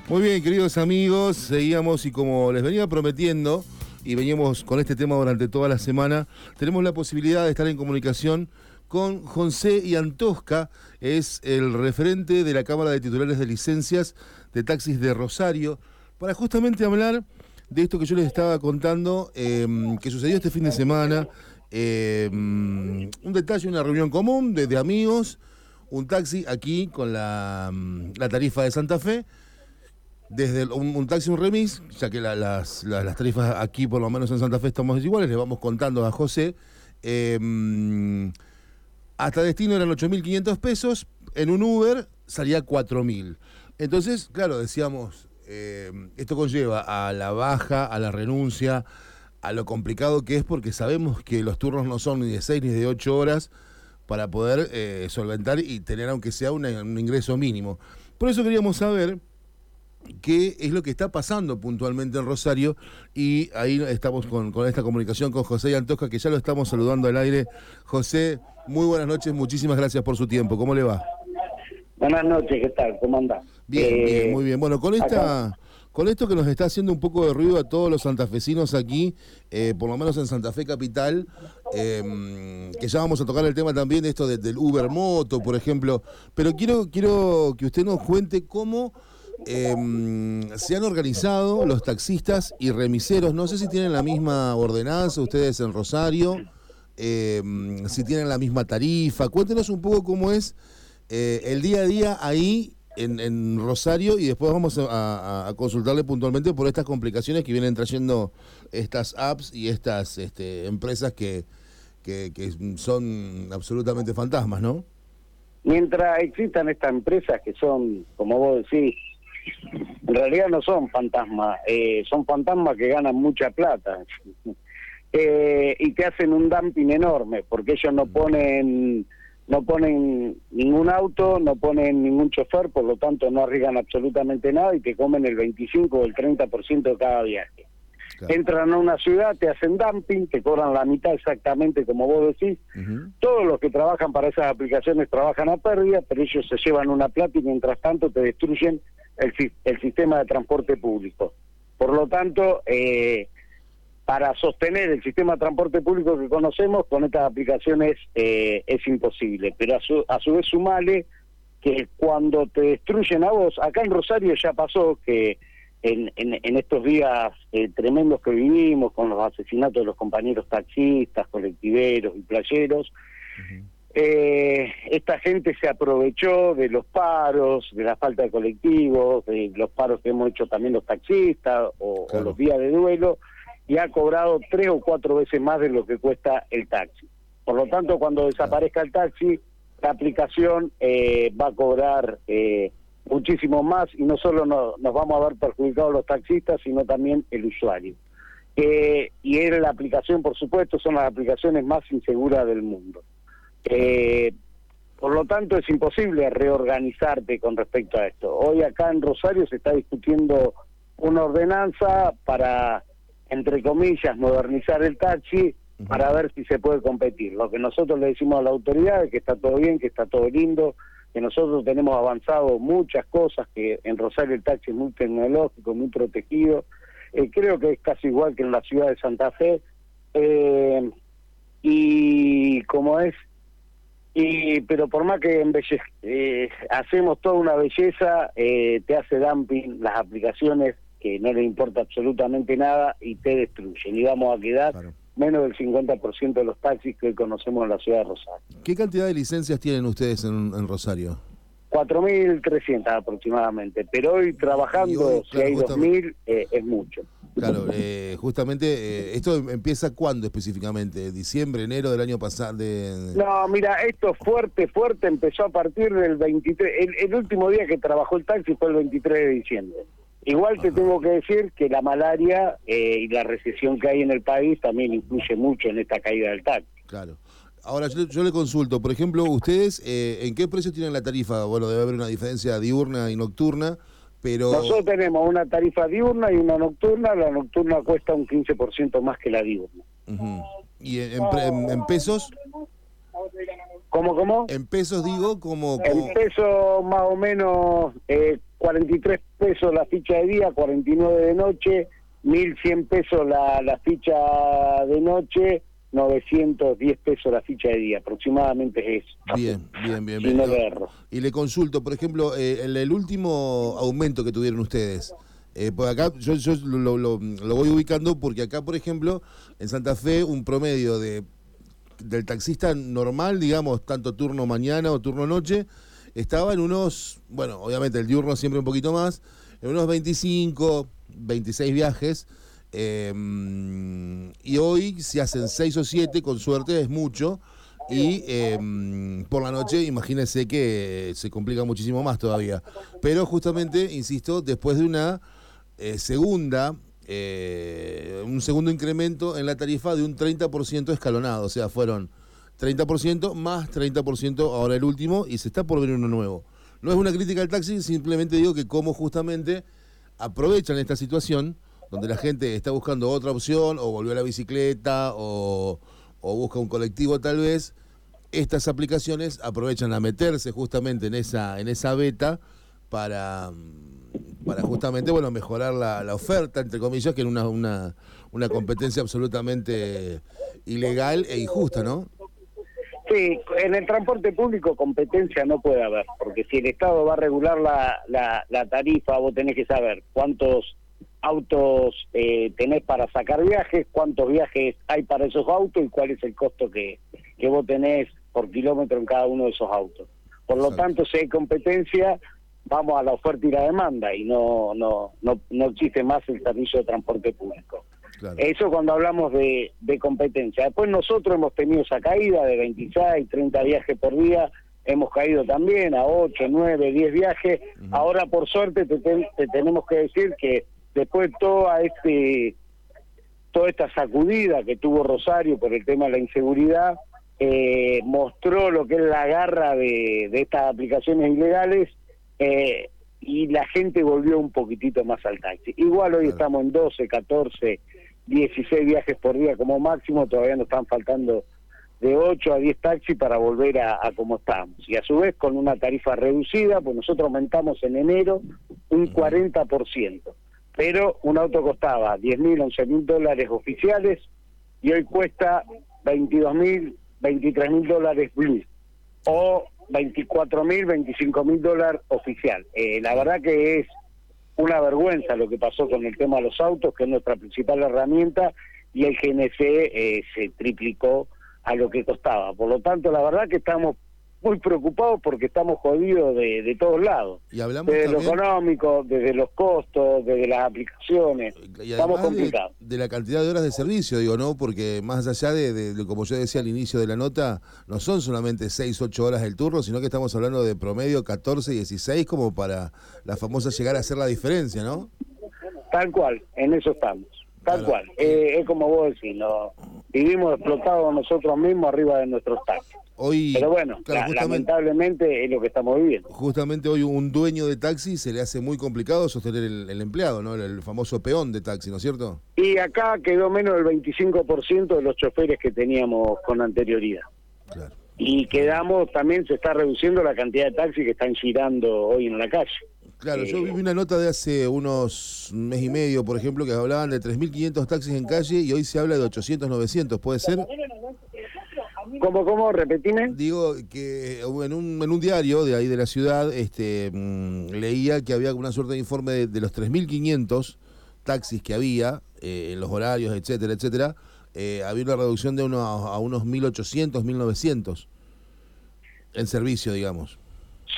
Muy bien, queridos amigos, seguíamos y como les venía prometiendo, y veníamos con este tema durante toda la semana, tenemos la posibilidad de estar en comunicación con José Iantosca, es el referente de la Cámara de Titulares de Licencias de Taxis de Rosario, para justamente hablar de esto que yo les estaba contando, que sucedió este fin de semana, un detalle, una reunión común de amigos, un taxi aquí con la tarifa de Santa Fe, desde un taxi, un remis, ya que las tarifas aquí, por lo menos en Santa Fe, estamos iguales, le vamos contando a José. Hasta destino eran 8.500 pesos, en un Uber salía 4.000. Entonces, claro, decíamos, esto conlleva a la baja, a la renuncia, a lo complicado que es, porque sabemos que los turnos no son ni de 6 ni de 8 horas para poder solventar y tener, aunque sea un ingreso mínimo. Por eso queríamos saber qué es lo que está pasando puntualmente en Rosario, y ahí estamos con esta comunicación con José Iantosca, que ya lo estamos saludando al aire. José, muy buenas noches, muchísimas gracias por su tiempo. ¿Cómo le va? Buenas noches, ¿qué tal? ¿Cómo andás? Bien, muy bien. Bueno, con esto que nos está haciendo un poco de ruido a todos los santafesinos aquí, por lo menos en Santa Fe Capital, que ya vamos a tocar el tema también de esto del Uber Moto, por ejemplo, pero quiero que usted nos cuente cómo se han organizado los taxistas y remiseros. No sé si tienen la misma ordenanza ustedes en Rosario, si tienen la misma tarifa. Cuéntenos un poco cómo es el día a día ahí en Rosario, y después vamos a consultarle puntualmente por estas complicaciones que vienen trayendo estas apps y estas empresas que son absolutamente fantasmas, ¿no? Mientras existan estas empresas que son, como vos decís, en realidad no son fantasmas, son fantasmas que ganan mucha plata y que hacen un dumping enorme, porque ellos no ponen ningún auto, no ponen ningún chofer, por lo tanto no arriesgan absolutamente nada y te comen el 25 o el 30% de cada viaje. Claro. Entran a una ciudad, te hacen dumping, te cobran la mitad exactamente como vos decís. Todos los que trabajan para esas aplicaciones trabajan a pérdida, pero ellos se llevan una plata y mientras tanto te destruyen el sistema de transporte público. Por lo tanto, para sostener el sistema de transporte público que conocemos con estas aplicaciones es imposible, pero a su vez sumale que cuando te destruyen a vos, acá en Rosario ya pasó que en estos días tremendos que vivimos con los asesinatos de los compañeros taxistas, colectiveros y playeros, esta gente se aprovechó de los paros, de la falta de colectivos, de los paros que hemos hecho también los taxistas o los días de duelo, y ha cobrado 3 o 4 veces más de lo que cuesta el taxi. Por lo tanto, cuando desaparezca el taxi, la aplicación va a cobrar muchísimo más, y no solo nos vamos a ver perjudicados los taxistas, sino también el usuario. Y la aplicación, por supuesto, son las aplicaciones más inseguras del mundo. Por lo tanto, es imposible reorganizarte con respecto a esto. Hoy acá en Rosario se está discutiendo una ordenanza para, entre comillas, modernizar el taxi, para ver si se puede competir. Lo que nosotros le decimos a la autoridad es que está todo bien, que está todo lindo, que nosotros tenemos avanzado muchas cosas, que en Rosario el taxi es muy tecnológico, muy protegido. Creo que es casi igual que en la ciudad de Santa Fe. Y como es, pero por más que hacemos toda una belleza, te hace dumping las aplicaciones, que no le importa absolutamente nada, y te destruyen. Y vamos a quedar menos del 50% de los taxis que hoy conocemos en la ciudad de Rosario. ¿Qué cantidad de licencias tienen ustedes en Rosario? 4.300 aproximadamente, pero hoy trabajando, hoy, si hay 2.000, es mucho. Claro, justamente, ¿esto empieza cuándo específicamente? ¿Diciembre, enero del año pasado? No, mira, esto fuerte empezó a partir del 23, el último día que trabajó el taxi fue el 23 de diciembre. Igual te tengo que decir que la malaria y la recesión que hay en el país también influye mucho en esta caída del taxi. Claro. Ahora, yo le consulto, por ejemplo, ustedes, ¿en qué precio tienen la tarifa? Bueno, debe haber una diferencia diurna y nocturna, pero... Nosotros tenemos una tarifa diurna y una nocturna. La nocturna cuesta un 15% más que la diurna. ¿Y en pesos? ¿Cómo? En pesos digo, como... En pesos más o menos 43 pesos la ficha de día, 49 de noche, 1.100 pesos la ficha de noche, 910 pesos la ficha de día, aproximadamente es eso. Bien. Si no me erro. Y le consulto, por ejemplo, el último aumento que tuvieron ustedes, por acá yo lo voy ubicando porque acá, por ejemplo, en Santa Fe, un promedio del taxista normal, digamos, tanto turno mañana o turno noche, estaba en unos, bueno, obviamente el diurno siempre un poquito más, en unos 25, 26 viajes, y hoy si hacen 6 o 7, con suerte es mucho, y por la noche imagínense que se complica muchísimo más todavía. Pero justamente, insisto, después de una un segundo incremento en la tarifa de un 30% escalonado, o sea, fueron 30% más 30% ahora el último, y se está por venir uno nuevo. No es una crítica al taxi, simplemente digo que como justamente aprovechan esta situación donde la gente está buscando otra opción, o volvió a la bicicleta, o busca un colectivo tal vez. Estas aplicaciones aprovechan a meterse justamente en esa beta para justamente, bueno, mejorar la oferta, entre comillas, que era una competencia absolutamente ilegal e injusta, ¿no? Sí, en el transporte público competencia no puede haber, porque si el Estado va a regular la tarifa, vos tenés que saber cuántos autos tenés para sacar viajes, cuántos viajes hay para esos autos y cuál es el costo que vos tenés por kilómetro en cada uno de esos autos. Por lo tanto, si hay competencia, vamos a la oferta y la demanda, y no existe más el servicio de transporte público. Claro. Eso cuando hablamos de competencia. Después nosotros hemos tenido esa caída de 26, 30 viajes por día, hemos caído también a 8, 9, 10 viajes. Ahora, por suerte, te tenemos que decir que después de toda esta sacudida que tuvo Rosario por el tema de la inseguridad, mostró lo que es la garra de estas aplicaciones ilegales, y la gente volvió un poquitito más al taxi. Igual hoy estamos en 12, 14, 16 viajes por día como máximo, todavía nos están faltando de 8 a 10 taxis para volver a como estábamos. Y a su vez con una tarifa reducida, pues nosotros aumentamos en enero un 40%. Pero un auto costaba $10.000, $11.000 oficiales, y hoy cuesta $22.000, $23.000 blue, o $24.000, $25.000 oficial. La verdad que es una vergüenza lo que pasó con el tema de los autos, que es nuestra principal herramienta, y el GNC se triplicó a lo que costaba. Por lo tanto, la verdad que estamos muy preocupados porque estamos jodidos de todos lados. Y hablamos desde también, lo económico, desde los costos, desde las aplicaciones. Y estamos complicados. De la cantidad de horas de servicio, digo, ¿no? Porque más allá de como yo decía al inicio de la nota, no son solamente 6, 8 horas el turno, sino que estamos hablando de promedio 14, 16, como para la famosa llegar a hacer la diferencia, ¿no? Tal cual, en eso estamos. Tal cual. Es como vos decís, vivimos explotados nosotros mismos arriba de nuestros taxis. Pero bueno, lamentablemente es lo que estamos viviendo. Justamente hoy un dueño de taxi se le hace muy complicado sostener el empleado, ¿no? El famoso peón de taxi, ¿no es cierto? Y acá quedó menos del 25% de los choferes que teníamos con anterioridad. Claro. Y también se está reduciendo la cantidad de taxis que están girando hoy en la calle. Claro, yo vi una nota de hace unos mes y medio, por ejemplo, que hablaban de 3.500 taxis en calle y hoy se habla de 800, 900, ¿puede ser? ¿Cómo? Repetime. Digo que en un diario de ahí de la ciudad leía que había una suerte de informe de los 3.500 taxis que había en los horarios, etcétera, etcétera. Había una reducción de a unos 1.800, 1.900 en servicio, digamos. Sí,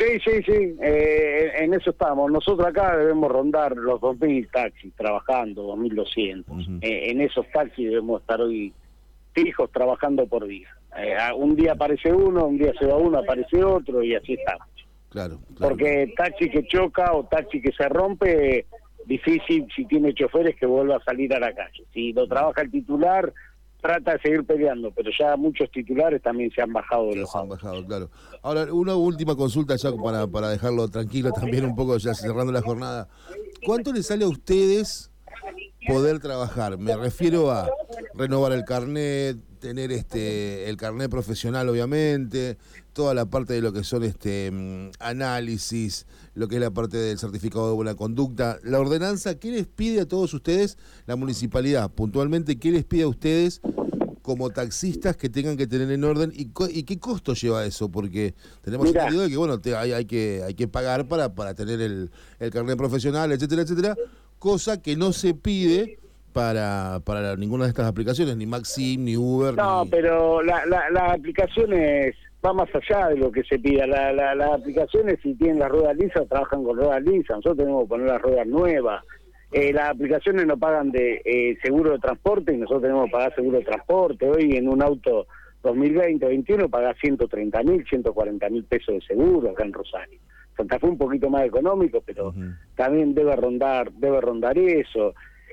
en eso estamos. Nosotros acá debemos rondar los 2.000 taxis trabajando, 2.200. En esos taxis debemos estar hoy fijos trabajando por día. Un día aparece uno, un día se va uno, aparece otro, y así estamos. Claro. Porque taxi que choca o taxi que se rompe, difícil si tiene choferes que vuelva a salir a la calle. Si lo trabaja el titular, trata de seguir peleando, pero ya muchos titulares también se han bajado de los autos. Claro. Ahora, una última consulta ya para dejarlo tranquilo también un poco, ya cerrando la jornada. ¿Cuánto les sale a ustedes poder trabajar? Me refiero a renovar el carnet, tener el carnet profesional, obviamente, toda la parte de lo que son análisis, lo que es la parte del certificado de buena conducta. La ordenanza, ¿qué les pide a todos ustedes, la municipalidad, puntualmente, qué les pide a ustedes como taxistas que tengan que tener en orden y qué costo lleva eso? Porque tenemos entendido de que, bueno, hay que pagar para tener el carnet profesional, etcétera, etcétera, cosa que no se pide para ninguna de estas aplicaciones, ni Maxim, ni Uber. No, pero las aplicaciones va más allá de lo que se pida. Las aplicaciones, si tienen las ruedas lisas, trabajan con ruedas lisas. Nosotros tenemos que poner las ruedas nuevas. Las aplicaciones no pagan de seguro de transporte y nosotros tenemos que pagar seguro de transporte. Hoy en un auto 2020-21 pagás 130.000, 140.000 pesos de seguro acá en Rosario. Santa Fe un poquito más económico, pero también debe rondar eso.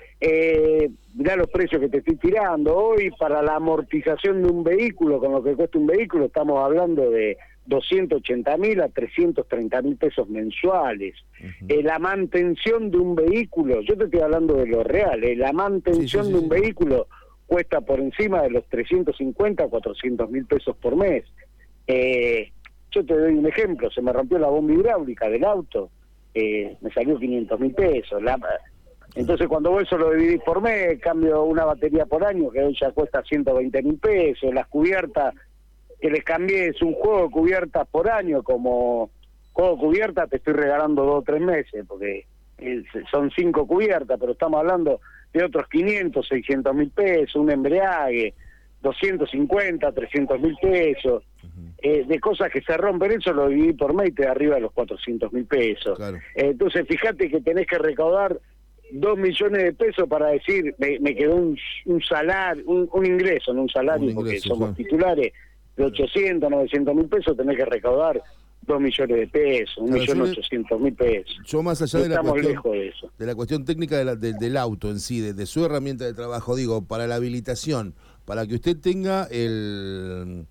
Mirá los precios que te estoy tirando. Hoy para la amortización de un vehículo, con lo que cuesta un vehículo, estamos hablando de 280.000 a 330.000 pesos mensuales. La mantención de un vehículo, yo te estoy hablando de lo real, la mantención de un vehículo cuesta por encima de los 350 a 400.000 pesos por mes. Yo te doy un ejemplo, se me rompió la bomba hidráulica del auto, me salió 500.000 pesos. Entonces cuando vos eso lo dividís por mes, cambio una batería por año, que hoy ya cuesta 120.000 pesos, las cubiertas que les cambié es un juego de cubiertas por año, como juego de cubiertas te estoy regalando 2 o 3 meses, porque son 5 cubiertas, pero estamos hablando de otros 500, 600.000 pesos, un embriague, 250, 300.000 pesos, de cosas que se rompen, eso lo dividí por mes y te da arriba de los 400.000 pesos. Claro. Entonces fíjate que tenés que recaudar 2 millones de pesos para decir, me quedó un salario, un ingreso, no un salario, porque somos titulares, de 800, 900.000 pesos, tenés que recaudar 2 millones de pesos, 1.800.000 pesos. Yo más allá de estamos lejos de eso. De la cuestión técnica del auto en sí, de su herramienta de trabajo, digo, para la habilitación, para que usted tenga el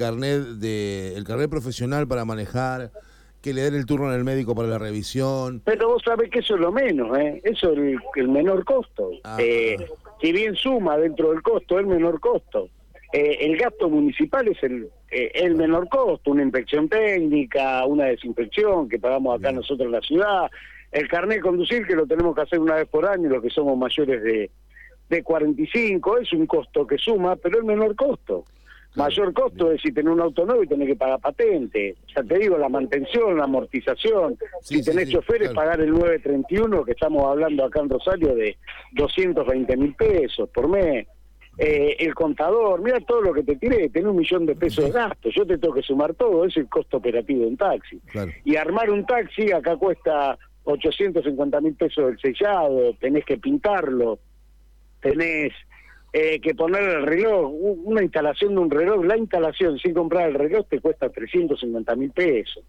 carnet profesional para manejar, que le den el turno en el médico para la revisión. Pero vos sabés que eso es lo menos, eso es el menor costo. Si bien suma dentro del costo, el menor costo. El gasto municipal es el menor costo, una inspección técnica, una desinfección que pagamos acá nosotros en la ciudad, el carnet de conducir que lo tenemos que hacer una vez por año, los que somos mayores de 45, es un costo que suma, pero el menor costo. Mayor costo es si tenés un auto nuevo y tenés que pagar patente. Ya te digo, la mantención, la amortización. Si tenés choferes, pagar el 931, que estamos hablando acá en Rosario de 220.000 pesos por mes. El contador, mira todo lo que te tiré, tenés 1 millón de pesos de gasto. Yo te tengo que sumar todo, es el costo operativo de un taxi. Claro. Y armar un taxi acá cuesta 850.000 pesos el sellado, tenés que pintarlo, tenés que poner el reloj, una instalación de un reloj, la instalación sin comprar el reloj te cuesta 350.000 pesos.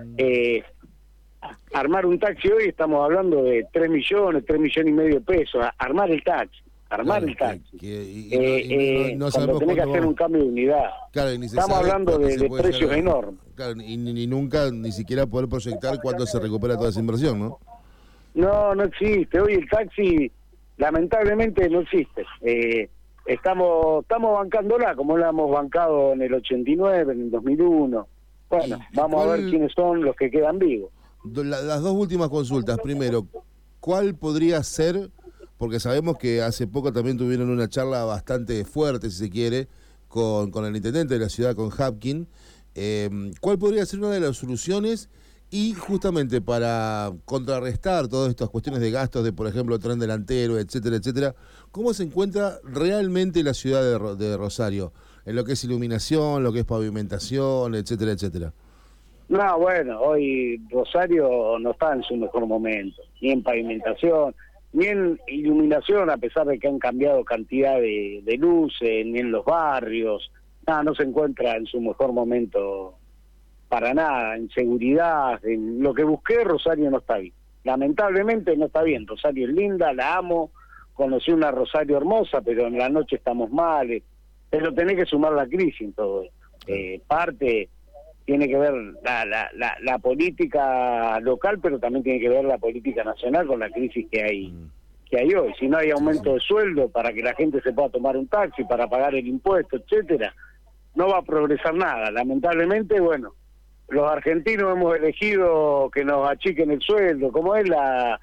Armar un taxi hoy estamos hablando de 3 millones y medio de pesos, armar el taxi. El taxi. Cuando tenés que hacer un cambio de unidad. Claro, estamos hablando de precios enormes. Claro, y nunca, ni siquiera poder proyectar cuándo se recupera toda esa inversión, ¿no? No existe. Hoy el taxi lamentablemente no existe. Estamos bancándola como la hemos bancado en el 89, en el 2001. Bueno, vamos a ver quiénes son los que quedan vivos. Las 2 últimas consultas. Primero, ¿cuál podría ser, porque sabemos que hace poco también tuvieron una charla bastante fuerte, si se quiere, con el intendente de la ciudad, con Hapkin, ¿cuál podría ser una de las soluciones? Y justamente para contrarrestar todas estas cuestiones de gastos de, por ejemplo, tren delantero, etcétera, etcétera, ¿cómo se encuentra realmente la ciudad de Rosario? En lo que es iluminación, lo que es pavimentación, etcétera, etcétera. No, bueno, hoy Rosario no está en su mejor momento, ni en pavimentación, ni en iluminación, a pesar de que han cambiado cantidad de luces, ni en los barrios. No se encuentra en su mejor momento para nada, en seguridad, en lo que busqué, Rosario no está bien. Lamentablemente no está bien. Rosario es linda, la amo, conocí una Rosario hermosa, pero en la noche estamos mal, pero tenés que sumar la crisis en todo esto. Parte tiene que ver la política local, pero también tiene que ver la política nacional con la crisis que hay hoy. Si no hay aumento de sueldo para que la gente se pueda tomar un taxi, para pagar el impuesto, etcétera, no va a progresar nada. Lamentablemente, bueno, los argentinos hemos elegido que nos achiquen el sueldo, como es la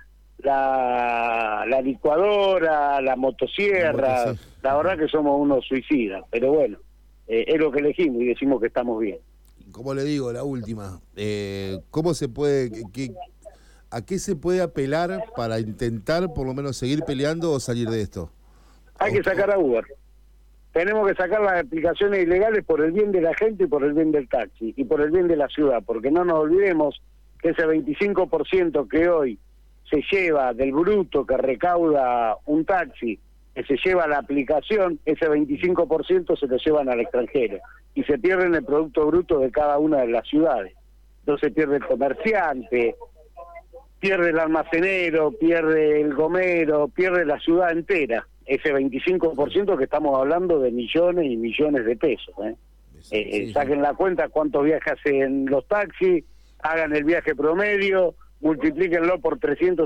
licuadora, la motosierra. Sí. La verdad que somos unos suicidas, pero bueno, es lo que elegimos y decimos que estamos bien. Como le digo, la última, ¿cómo se puede, a qué se puede apelar para intentar por lo menos seguir peleando o salir de esto? Hay que sacar a Uber. Tenemos que sacar las aplicaciones ilegales por el bien de la gente y por el bien del taxi y por el bien de la ciudad, porque no nos olvidemos que ese 25% que hoy se lleva del bruto que recauda un taxi, que se lleva la aplicación, ese 25% se lo llevan al extranjero y se pierde en el producto bruto de cada una de las ciudades. Entonces pierde el comerciante, pierde el almacenero, pierde el gomero, pierde la ciudad entera. Ese 25% que estamos hablando de millones y millones de pesos. Saquen la cuenta cuántos viajes hacen los taxis, hagan el viaje promedio, multiplíquenlo por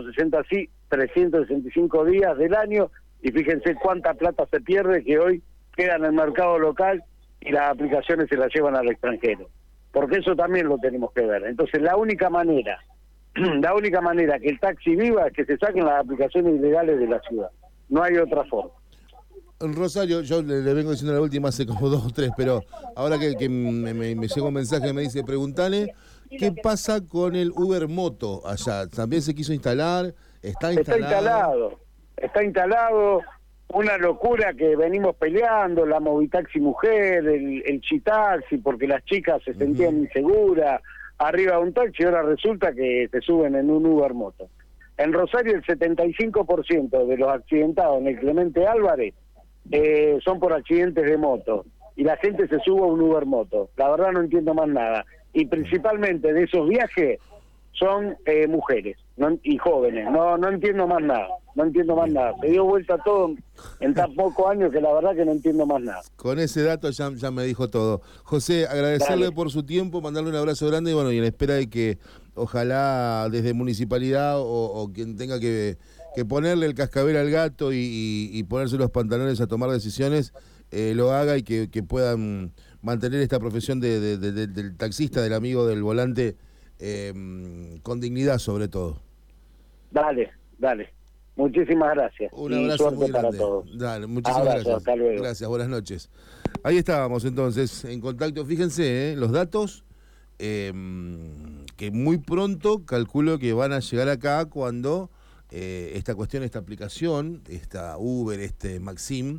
365 días del año y fíjense cuánta plata se pierde que hoy queda en el mercado local y las aplicaciones se las llevan al extranjero. Porque eso también lo tenemos que ver. Entonces la única manera que el taxi viva es que se saquen las aplicaciones ilegales de la ciudad. No hay otra forma. Rosario, yo le vengo diciendo la última hace como 2 o 3, pero ahora que me llegó un mensaje que me dice, preguntale qué pasa con el Uber Moto allá. ¿También se quiso instalar? ¿Está instalado? Está instalado. Una locura que venimos peleando, la Movitaxi mujer, el Chitaxi, porque las chicas se sentían inseguras arriba de un taxi y ahora resulta que se suben en un Uber Moto. En Rosario el 75% de los accidentados en el Clemente Álvarez son por accidentes de moto y la gente se sube a un Uber Moto. La verdad no entiendo más nada. Y principalmente de esos viajes son mujeres y jóvenes. No entiendo más nada. No entiendo más nada. Se dio vuelta todo en tan pocos años que la verdad que no entiendo más nada. Con ese dato ya me dijo todo. José, agradecerle por su tiempo, mandarle un abrazo grande y bueno, y en espera de que ojalá desde municipalidad o quien tenga que ponerle el cascabel al gato y ponerse los pantalones a tomar decisiones, lo haga y que puedan mantener esta profesión del taxista, del amigo del volante, con dignidad sobre todo. Dale. Muchísimas gracias. Un abrazo muy grande. Para todos. Dale, muchísimas gracias. Hasta luego. Gracias, buenas noches. Ahí estábamos entonces, en contacto. Fíjense, los datos que muy pronto calculo que van a llegar acá cuando esta aplicación, esta Uber, Maxim,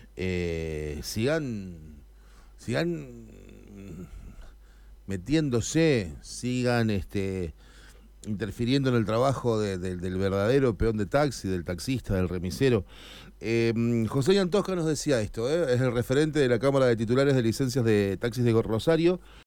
sigan metiéndose, sigan interfiriendo en el trabajo del verdadero peón de taxi, del taxista, del remisero. José Ian Tosca nos decía esto, es el referente de la Cámara de Titulares de Licencias de Taxis de Rosario,